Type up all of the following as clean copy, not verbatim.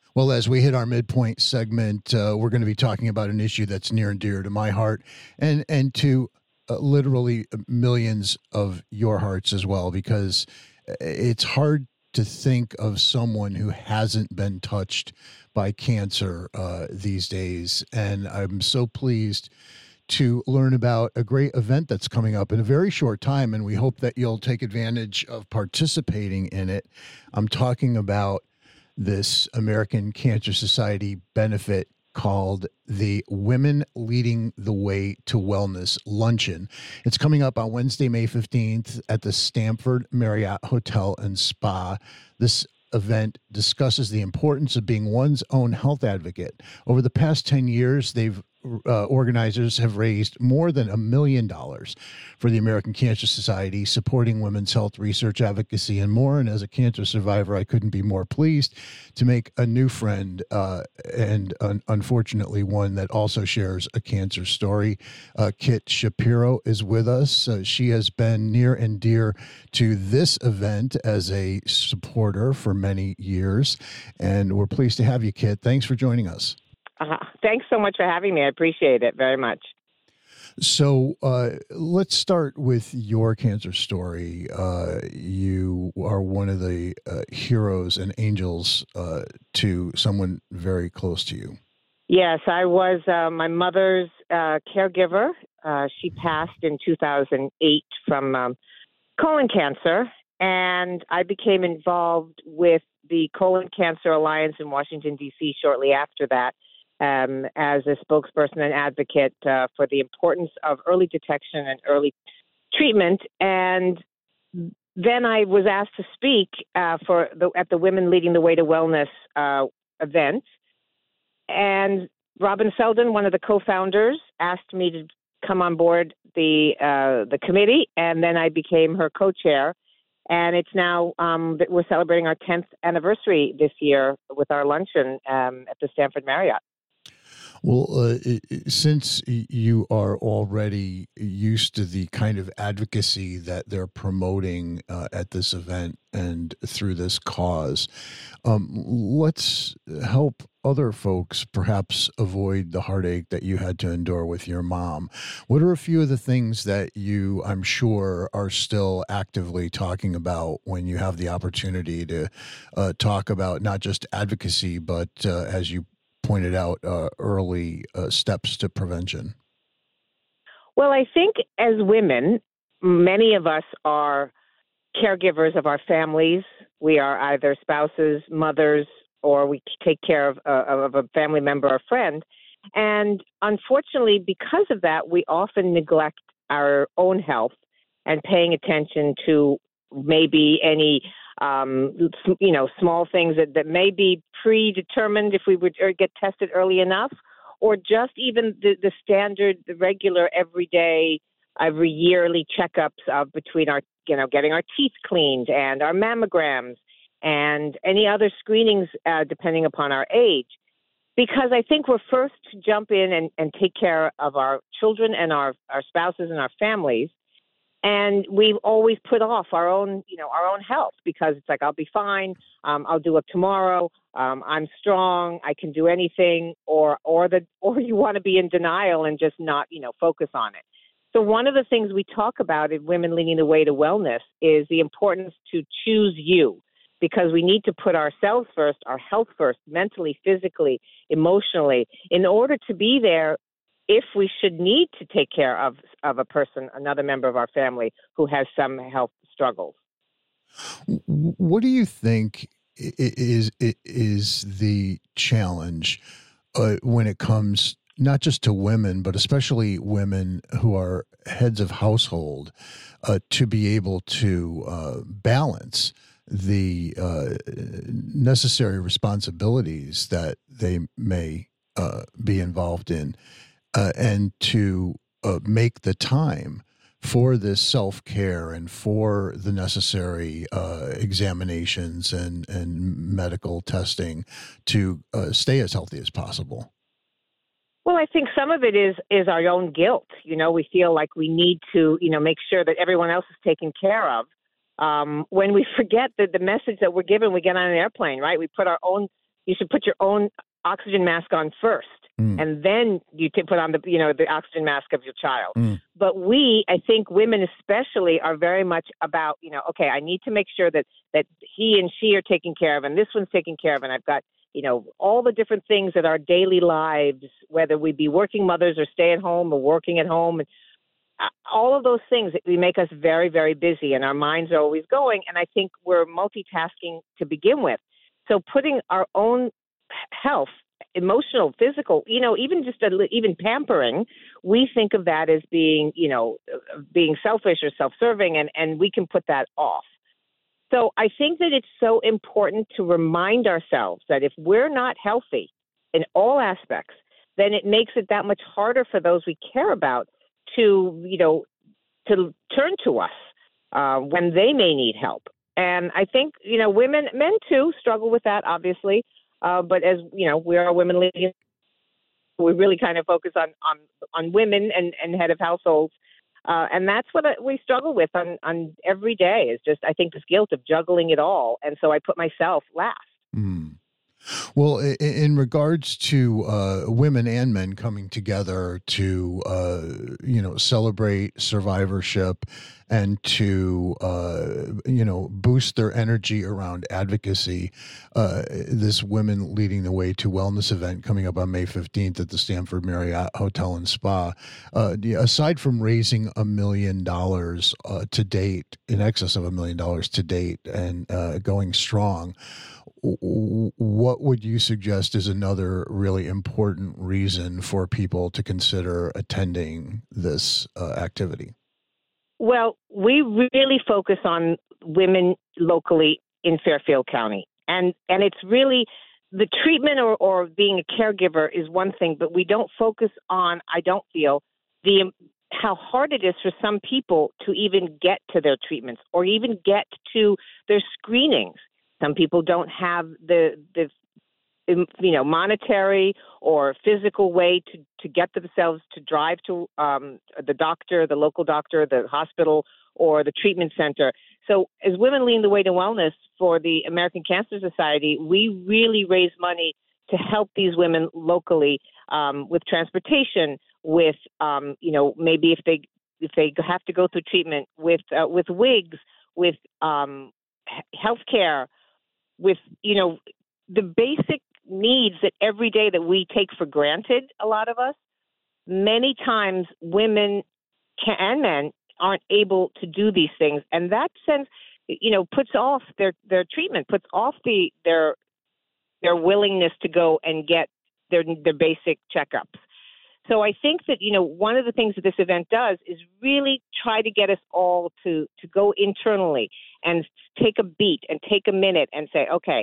Well, as we hit our midpoint segment, we're going to be talking about an issue that's near and dear to my heart, and to literally millions of your hearts as well, because it's hard to think of someone who hasn't been touched by cancer these days. And I'm so pleased to learn about a great event that's coming up in a very short time, and we hope that you'll take advantage of participating in it. I'm talking about this American Cancer Society benefit called the Women Leading the Way to Wellness Luncheon. It's coming up on Wednesday, May 15th at the Stanford Marriott Hotel and Spa. This event discusses the importance of being one's own health advocate. Over the past 10 years, organizers have raised more than $1 million for the American Cancer Society, supporting women's health research, advocacy, and more. And as a cancer survivor, I couldn't be more pleased to make a new friend, and unfortunately one that also shares a cancer story. Kit Shapiro is with us. She has been near and dear to this event as a supporter for many years, and we're pleased to have you, Kit. Thanks for joining us. Thanks so much for having me. I appreciate it very much. So let's start with your cancer story. You are one of the heroes and angels to someone very close to you. Yes, I was my mother's caregiver. She passed in 2008 from colon cancer, and I became involved with the Colon Cancer Alliance in Washington, D.C. shortly after that. As a spokesperson and advocate for the importance of early detection and early treatment. And then I was asked to speak at the Women Leading the Way to Wellness event. And Robin Selden, one of the co-founders, asked me to come on board the committee, and then I became her co-chair. And it's now we're celebrating our 10th anniversary this year with our luncheon at the Stanford Marriott. Well, since you are already used to the kind of advocacy that they're promoting at this event and through this cause, let's help other folks perhaps avoid the heartache that you had to endure with your mom. What are a few of the things that you, I'm sure, are still actively talking about when you have the opportunity to talk about not just advocacy, but as you pointed out, early steps to prevention? Well, I think as women, many of us are caregivers of our families. We are either spouses, mothers, or we take care of a family member or friend. And unfortunately, because of that, we often neglect our own health and paying attention to maybe any small things that may be predetermined if we would get tested early enough, or just even the standard, the regular, everyday, every yearly checkups of between our, getting our teeth cleaned and our mammograms and any other screenings depending upon our age. Because I think we're first to jump in and take care of our children and our spouses and our families. And we've always put off our own health because it's like, I'll be fine. I'll do it tomorrow. I'm strong. I can do anything. Or you want to be in denial and just not, focus on it. So one of the things we talk about in Women Leading the Way to Wellness is the importance to choose you, because we need to put ourselves first, our health first, mentally, physically, emotionally, in order to be there if we should need to take care of a person, another member of our family who has some health struggles. What do you think is the challenge when it comes not just to women, but especially women who are heads of household, to be able to balance the necessary responsibilities that they may be involved in, and to make the time for this self-care and for the necessary examinations and medical testing to stay as healthy as possible? Well, I think some of it is our own guilt. We feel like we need to, make sure that everyone else is taken care of. When we forget that the message that we're given, we get on an airplane, right? We put our own, you should put your own oxygen mask on first. And then you put on the oxygen mask of your child. But I think women especially are very much about, okay, I need to make sure that he and she are taken care of and this one's taken care of. And I've got, all the different things that our daily lives, whether we be working mothers or stay at home or working at home, and all of those things that make us very, very busy and our minds are always going. And I think we're multitasking to begin with. So putting our own health, emotional, physical, even just even pampering, we think of that as being, being selfish or self-serving, and we can put that off. So I think that it's so important to remind ourselves that if we're not healthy in all aspects, then it makes it that much harder for those we care about to turn to us when they may need help. And I think, men too struggle with that, obviously. But as we are women leading, we really kind of focus on women and head of households. And that's what we struggle with on every day is just, I think, this guilt of juggling it all. And so I put myself last. Well, in regards to women and men coming together to, celebrate survivorship and to, boost their energy around advocacy, this Women Leading the Way to Wellness event coming up on May 15th at the Stanford Marriott Hotel and Spa, aside from raising $1 million to date, in excess of $1 million to date, and going strong, what would you suggest is another really important reason for people to consider attending this activity? Well, we really focus on women locally in Fairfield County. And it's really the treatment or being a caregiver is one thing, but we don't focus on, I don't feel, how hard it is for some people to even get to their treatments or even get to their screenings. Some people don't have the monetary or physical way to get themselves to drive to the doctor, the local doctor, the hospital, or the treatment center. So as Women Leading the Way to Wellness for the American Cancer Society, we really raise money to help these women locally with transportation, with maybe if they have to go through treatment, with wigs, with healthcare, with the basic needs that every day that we take for granted. A lot of us, many times, women and men aren't able to do these things, and that sense, puts off their treatment, puts off their willingness to go and get their basic checkups. So I think that, one of the things that this event does is really try to get us all to go internally and take a beat and take a minute and say, okay,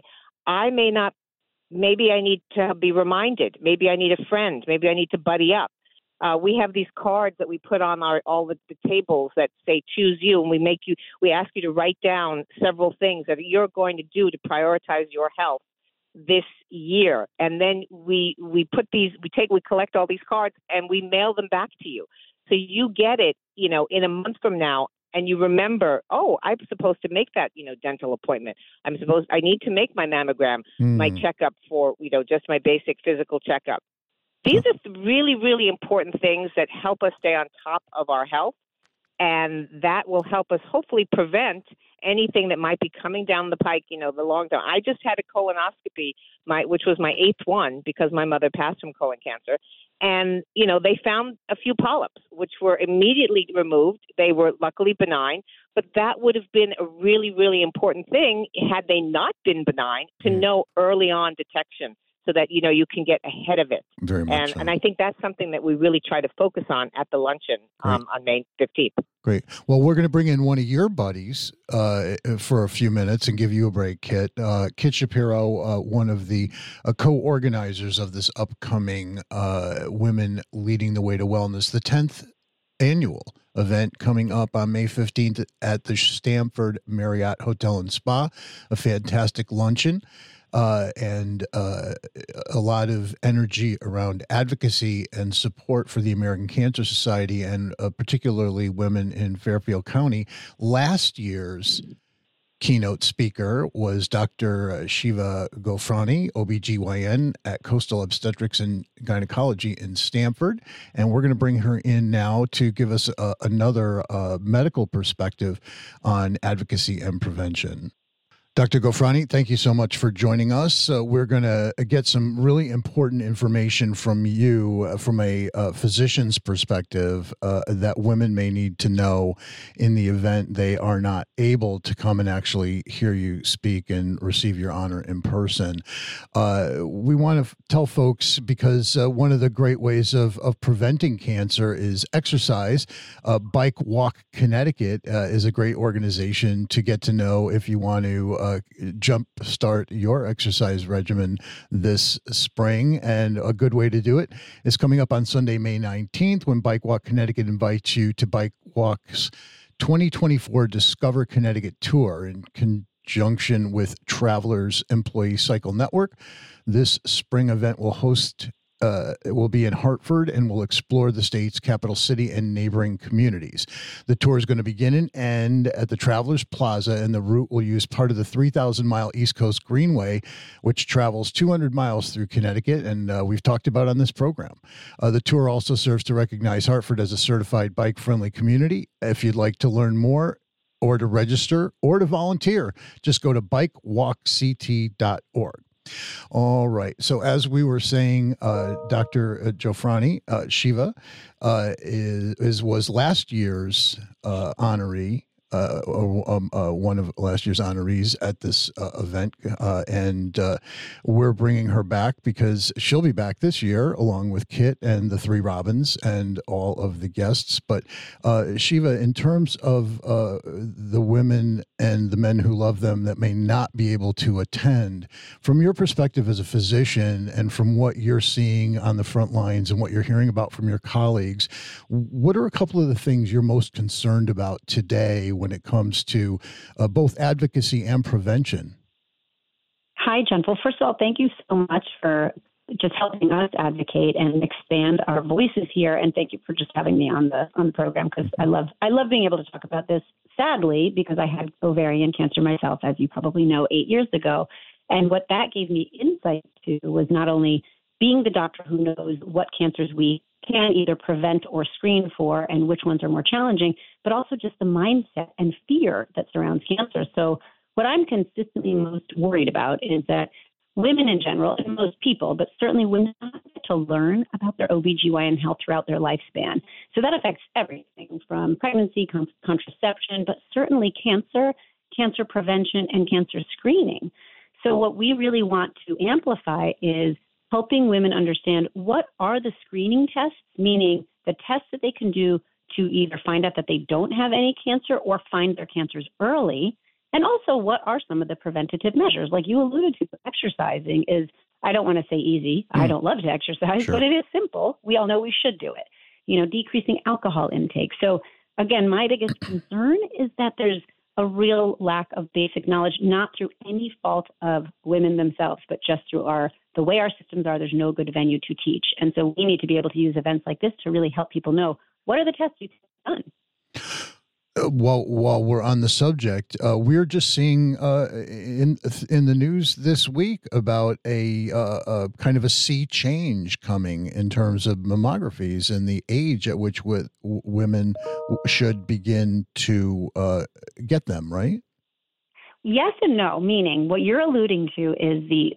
maybe I need to be reminded. Maybe I need a friend. Maybe I need to buddy up. We have these cards that we put on all the tables that say choose you, and we ask you to write down several things that you're going to do to prioritize your health this year. And then we collect all these cards and we mail them back to you. So you get it, in a month from now, and you remember, oh, I'm supposed to make that, dental appointment. I need to make my mammogram, my checkup for, just my basic physical checkup. These are really, really important things that help us stay on top of our health, and that will help us hopefully prevent anything that might be coming down the pike, the long term. I just had a colonoscopy, which was my 8th one because my mother passed from colon cancer. And, they found a few polyps, which were immediately removed. They were luckily benign, but that would have been a really, really important thing had they not been benign to know early on detection so that, you can get ahead of it. Very much so. And I think that's something that we really try to focus on at the luncheon on May 15th. Great. Well, we're going to bring in one of your buddies for a few minutes and give you a break, Kit. Kit Shapiro, one of the co-organizers of this upcoming Women Leading the Way to Wellness, the 10th annual event coming up on May 15th at the Stanford Marriott Hotel and Spa, a fantastic luncheon. And a lot of energy around advocacy and support for the American Cancer Society and particularly women in Fairfield County. Last year's keynote speaker was Dr. Shiva Gofrani, OBGYN at Coastal Obstetrics and Gynecology in Stamford. And we're going to bring her in now to give us another medical perspective on advocacy and prevention. Dr. Gofrani, thank you so much for joining us. We're going to get some really important information from you from a physician's perspective that women may need to know in the event they are not able to come and actually hear you speak and receive your honor in person. We want to tell folks, because one of the great ways of preventing cancer is exercise. Bike Walk Connecticut is a great organization to get to know if you want to jump start your exercise regimen this spring. And a good way to do it is coming up on Sunday, May 19th, when Bike Walk Connecticut invites you to Bike Walk's 2024 Discover Connecticut Tour in conjunction with Travelers Employee Cycle Network. This spring event will it will be in Hartford and will explore the state's capital city and neighboring communities. The tour is going to begin and end at the Travelers Plaza, and the route will use part of the 3,000-mile East Coast Greenway, which travels 200 miles through Connecticut, and we've talked about on this program. The tour also serves to recognize Hartford as a certified bike-friendly community. If you'd like to learn more, or to register, or to volunteer, just go to bikewalkct.org. All right. So as we were saying, Dr. Gofrani, Shiva was last year's honoree, one of last year's honorees at this event, and we're bringing her back because she'll be back this year along with Kit and the Three Robins and all of the guests. But Shiva, in terms of the women and the men who love them that may not be able to attend, from your perspective as a physician and from what you're seeing on the front lines and what you're hearing about from your colleagues, what are a couple of the things you're most concerned about today when it comes to both advocacy and prevention? Hi, Jen. Well, first of all, thank you so much for just helping us advocate and expand our voices here. And thank you for just having me on the program, because I love being able to talk about this, sadly, because I had ovarian cancer myself, as you probably know, 8 years ago. And what that gave me insight to was not only being the doctor who knows what cancers we can either prevent or screen for and which ones are more challenging, but also just the mindset and fear that surrounds cancer. So what I'm consistently most worried about is that women in general, and most people, but certainly women, get to learn about their OBGYN health throughout their lifespan. So that affects everything from pregnancy, contraception, but certainly cancer prevention, and cancer screening. So what we really want to amplify is helping women understand what are the screening tests, meaning the tests that they can do to either find out that they don't have any cancer or find their cancers early. And also, what are some of the preventative measures? Like you alluded to, exercising is, I don't want to say easy. I don't love to exercise, sure, but it is simple. We all know we should do it. Decreasing alcohol intake. So again, my biggest concern is that there's a real lack of basic knowledge, not through any fault of women themselves, but just through the way our systems are. There's no good venue to teach. And so we need to be able to use events like this to really help people know what are the tests you've done. While we're on the subject, we're just seeing in the news this week about a kind of a sea change coming in terms of mammographies and the age at which women should begin to get them, right? Yes and no, meaning what you're alluding to is the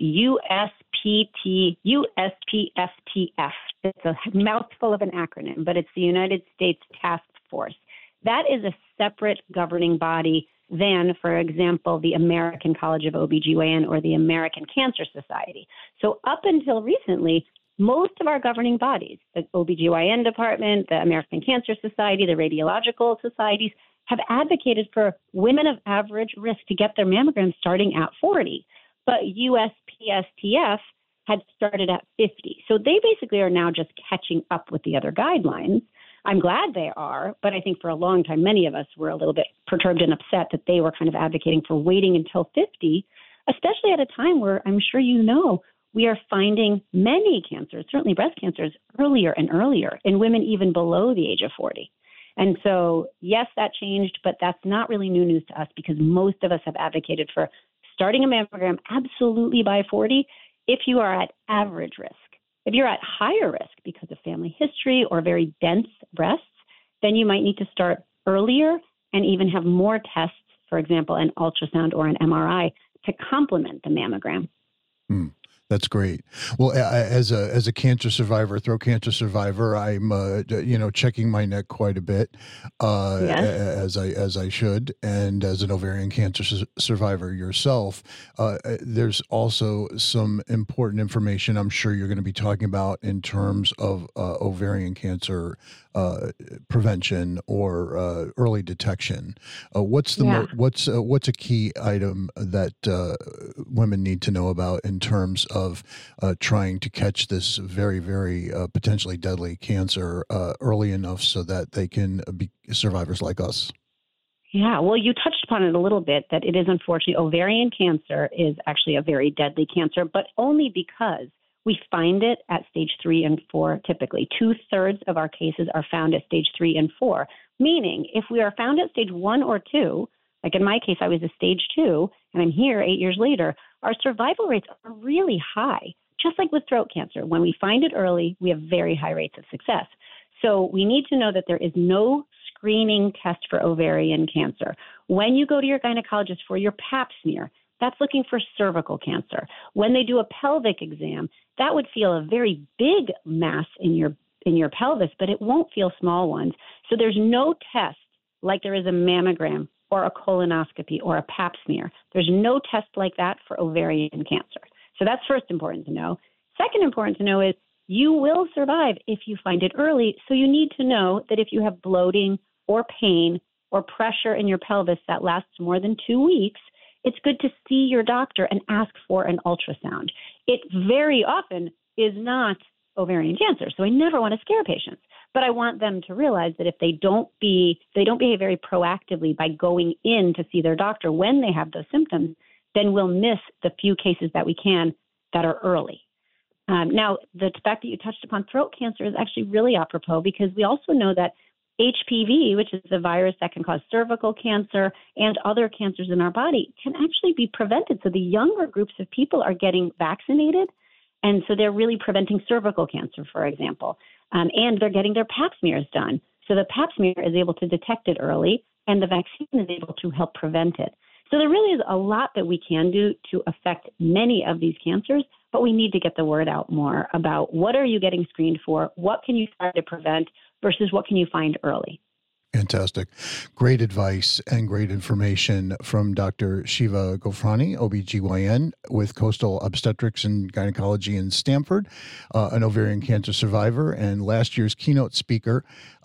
USPSTF. It's a mouthful of an acronym, but it's the United States Task Force. That is a separate governing body than, for example, the American College of OBGYN or the American Cancer Society. So up until recently, most of our governing bodies, the OBGYN department, the American Cancer Society, the radiological societies, have advocated for women of average risk to get their mammograms starting at 40. But USPSTF had started at 50. So they basically are now just catching up with the other guidelines. I'm glad they are, but I think for a long time, many of us were a little bit perturbed and upset that they were kind of advocating for waiting until 50, especially at a time where I'm sure you know we are finding many cancers, certainly breast cancers, earlier and earlier in women even below the age of 40. And so, yes, that changed, but that's not really new news to us because most of us have advocated for starting a mammogram absolutely by 40 if you are at average risk. If you're at higher risk because of family history or very dense breasts, then you might need to start earlier and even have more tests, for example, an ultrasound or an MRI to complement the mammogram. That's great. Well, as a cancer survivor, throat cancer survivor, I'm checking my neck quite a bit, Yes. as I should, and as an ovarian cancer survivor yourself, there's also some important information I'm sure you're going to be talking about in terms of ovarian cancer prevention or early detection. What's what's a key item that women need to know about in terms of trying to catch this very, very potentially deadly cancer early enough so that they can be survivors like us? Yeah, well, you touched upon it a little bit that it is unfortunately ovarian cancer is actually a very deadly cancer, but only because we find it at stage 3 and 4 typically. 2/3 of our cases are found at stage 3 and 4, meaning if we are found at stage 1 or 2, like in my case, I was a stage 2 and I'm here 8 years later, our survival rates are really high, just like with throat cancer. When we find it early, we have very high rates of success. So we need to know that there is no screening test for ovarian cancer. When you go to your gynecologist for your pap smear, that's looking for cervical cancer. When they do a pelvic exam, that would feel a very big mass in your pelvis, but it won't feel small ones. So there's no test like there is a mammogram or a colonoscopy or a pap smear. There's no test like that for ovarian cancer. So that's first important to know. Second important to know is you will survive if you find it early. So you need to know that if you have bloating or pain or pressure in your pelvis that lasts more than 2 weeks, it's good to see your doctor and ask for an ultrasound. It very often is not ovarian cancer, so I never want to scare patients. But I want them to realize that if they don't behave very proactively by going in to see their doctor when they have those symptoms, then we'll miss the few cases that we can that are early. Now, the fact that you touched upon throat cancer is actually really apropos because we also know that HPV, which is the virus that can cause cervical cancer and other cancers in our body, can actually be prevented. So the younger groups of people are getting vaccinated, and so they're really preventing cervical cancer, for example. And they're getting their pap smears done. So the pap smear is able to detect it early, and the vaccine is able to help prevent it. So there really is a lot that we can do to affect many of these cancers, but we need to get the word out more about what are you getting screened for, what can you try to prevent versus what can you find early. Fantastic. Great advice and great information from Dr. Shiva Ghofrani, OBGYN with Coastal Obstetrics and Gynecology in Stamford, an ovarian cancer survivor and last year's keynote speaker,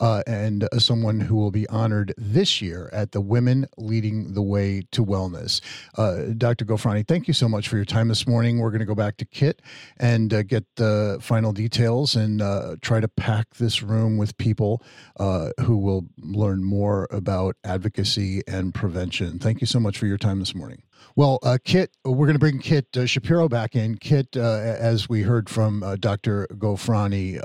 and someone who will be honored this year at the Women Leading the Way to Wellness. Dr. Ghofrani, thank you so much for your time this morning. We're going to go back to Kit and get the final details and try to pack this room with people who will learn more about advocacy and prevention. Thank you so much for your time this morning. Well, Kit, we're going to bring Kit Shapiro back in. Kit, as we heard from Dr. Ghofrani,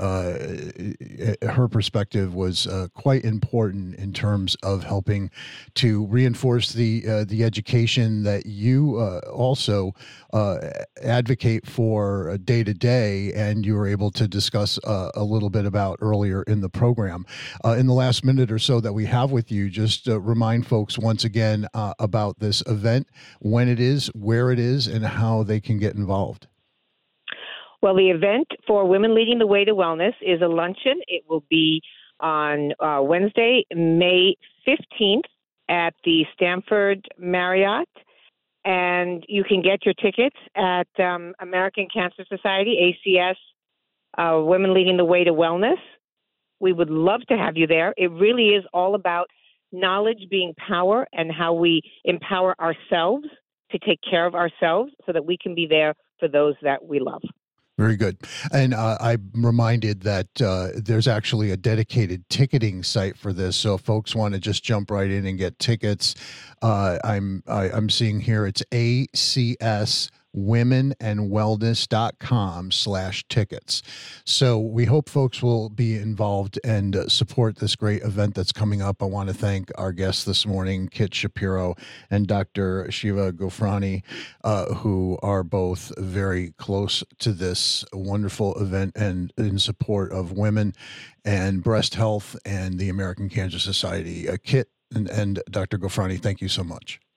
her perspective was quite important in terms of helping to reinforce the education that you also advocate for day to day, and you were able to discuss a little bit about earlier in the program. In the last minute or so that we have with you, just remind folks once again about this event, when it is, where it is, and how they can get involved. Well, the event for Women Leading the Way to Wellness is a luncheon. It will be on Wednesday, May 15th at the Stamford Marriott. And you can get your tickets at American Cancer Society, ACS, Women Leading the Way to Wellness. We would love to have you there. It really is all about knowledge being power and how we empower ourselves to take care of ourselves so that we can be there for those that we love. Very good. And I'm reminded that there's actually a dedicated ticketing site for this. So if folks want to just jump right in and get tickets, I'm seeing here it's ACS womenandwellness.com/tickets. So we hope folks will be involved and support this great event that's coming up. I want to thank our guests this morning, Kit Shapiro and Dr. Shiva Ghofrani, who are both very close to this wonderful event and in support of women and breast health and the American Cancer Society. Kit and Dr. Ghofrani, thank you so much.